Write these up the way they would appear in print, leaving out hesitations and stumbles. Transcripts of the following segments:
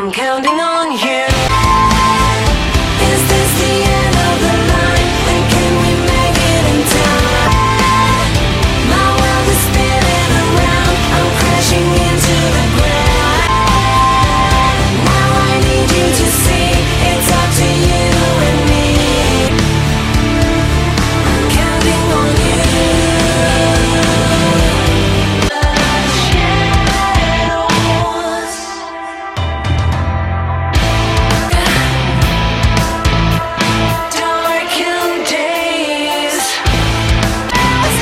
I'm counting on you. Is this the end of the line? And can we make it in time? My world is spinning around, I'm crashing into the ground. Now I need you to see, it's up to you and me. I'm counting on you. Darkened days,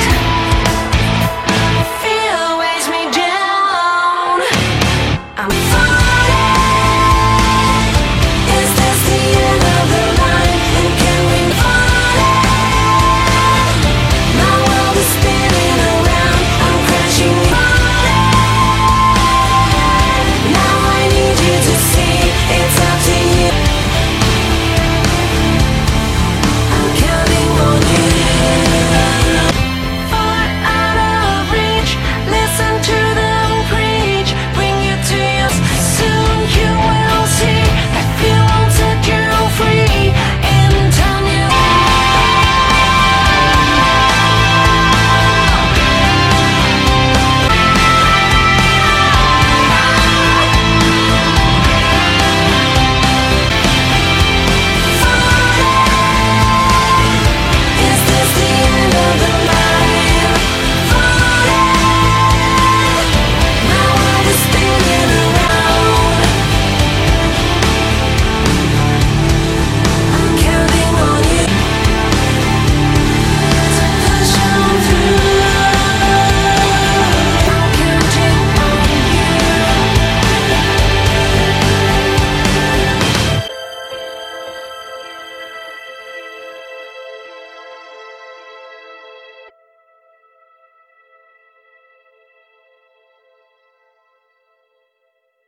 fear weighs me down. I'm